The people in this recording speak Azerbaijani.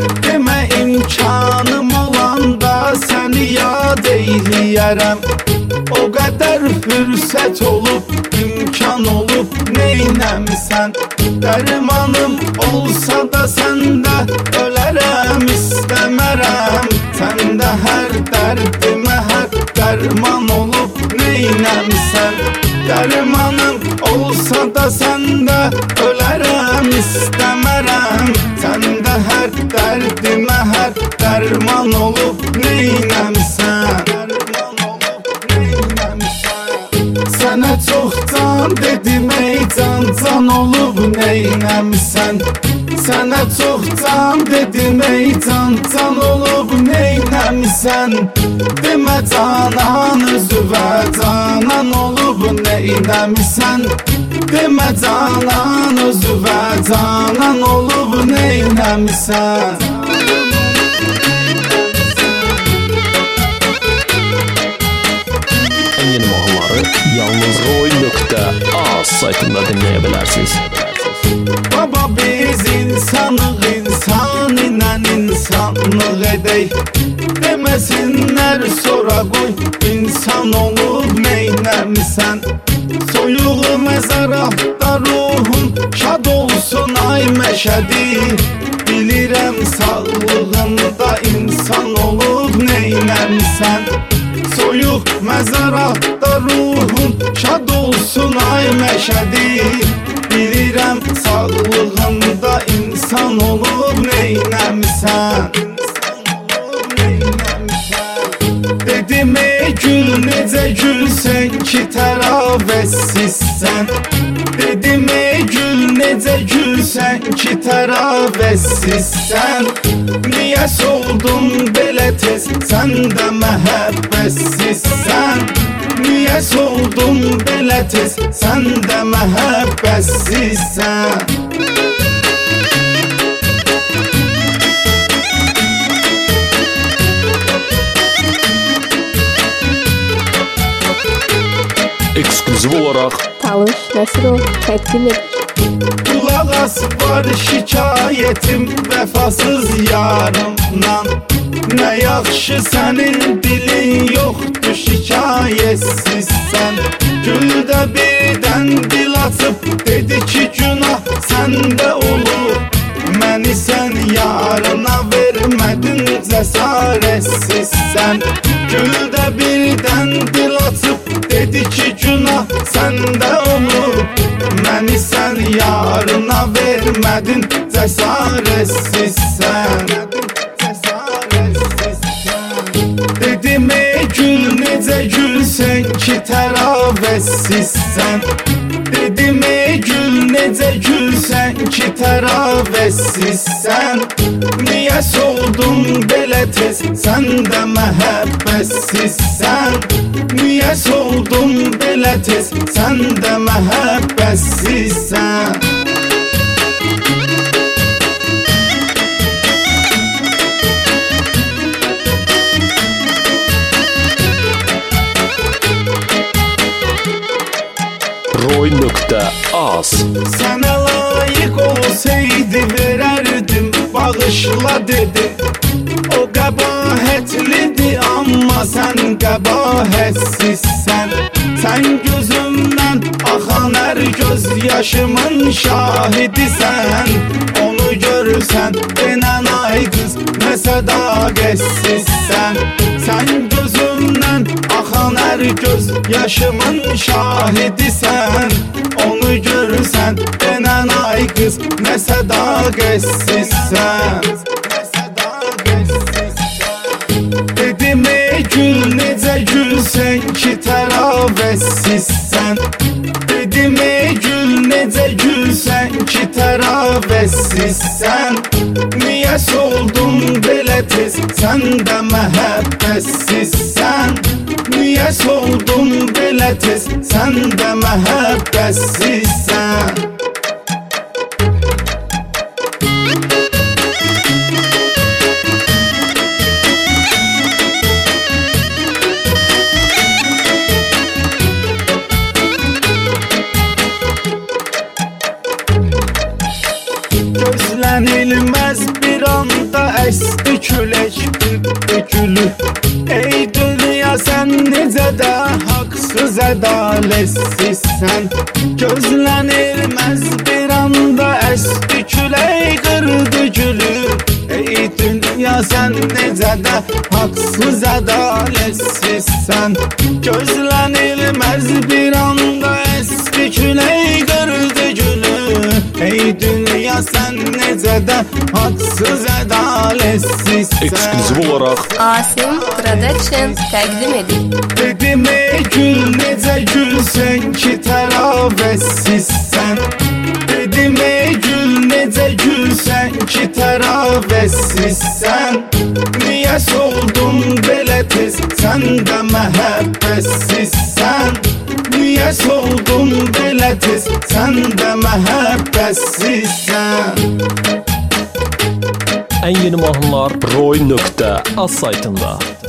Demə imkanım olanda səni yad eyləyərəm. O qədər fürsət olub, imkan olub, neynəmisən? Dərmanım olsa da səndə ölərəm, istəmərəm. Səndə hər dərdimə hər dərman olub, neynəmisən? Dərmanım olsa da səndə ölərəm, istəmərəm. Səndə hər dərdimə hər dərman olub, neynəmisən? Sənə çoxdan dedim ey can, can olub neynəmisən? Sənə çoxdan dedim ey can, can olub neynəmisən? Demə canan özüvə canan olub neynəmisən? Demə canan özüvə canan olub neynəmisən? Yeni mahnıları yalnız Roy.az saytında dinleyebilirsiniz. Baba biz insanıq, insan ilə insanlıq edək. Deməsinlər sonra qoy, insan olub neynəmisən? Soyuğu məzarətdə ruhun şad olsun ay məşədi. Bilirəm sağlığında insan olub neynəmisən? Soyuq məzarətdə ruhun şad olsun ay məşədi. Bilirəm sağlığında insan olub neynəmisən? Dedim ey gül necə gülsən ki təravətsizsən? Dedim ey gül necə gülsən ki təravətsizsən? Niyə soldun belə tez, sən də məhəbbətsizsən? Niyə soldun belə tez, sən də məhəbbətsizsən? Eksklüziv olarak Talış Nəsirov təqdim edir. Qulaq as var şikayətim vəfasız yarımdan. Nə yaxşı sənin dilin yoxdur, şikayətsizsən. Güldə birdən dil açıb dedi ki günah səndə olub. Məni sən yarına vermədin, cəsarətsizsən. Güldə birdən dil açıb dedi ki günah səndə olub. Məni sən yarına vermədin, cəsarətsizsən. Dedim ey gül necə gülsən ki təravətsizsən? Dedim ey gül necə gülsən ki təravətsizsən? Niyə soldun belə tez, sən də məhəbbətsizsən? Niyə soldun belə tez, sən də məhəbbətsizsən? Roy.az Sənə layiq olsaydı verərdim, bağışla dedi. O qəbahətlidir, amma sən qəbahətsizsən. Sən gözümdən axan hər göz yaşımın şahidisən. Onu görürsən, denən ay qız, nə sədaqətsizsən. Sən gözümdən axan hər göz yaşımın şahidisən. Onu görürsən, denən ay qız, nə sədaqətsizsən. Dedim ey gül necə gülsən ki təravətsizsən? Dedim ey gül necə gülsən ki təravətsizsən? Niyə soldun belə tez, sən də məhəbbətsizsən? Niyə soldun belə tez, sən də məhəbbətsizsən? Gözlənilməz bir anda əsti külək qırdı gülü. Ey dünya sən necə də haqsız ədalətsizsən. Gözlənilməz bir anda əsti külək qırdı gülü. Ey dünya sən necə də haqsız ədalətsizsən. Gözlənilməz bir anda əsti külək qırdı gülü. Ey dünya sən necə də haqsız ədalətsizsən. Ekskluziv olaraq Asim Production təqdim edir. Dedim ey gül necə gülsən ki təravətsizsən. Dedim ey gül necə gülsən ki təravətsizsən. Niyə soldun belə tez sən də məhəbbətsizsən. Niyə soldun belə tez sən də məhəbbətsizsən. ən yeni mahnılar roy.az saytında.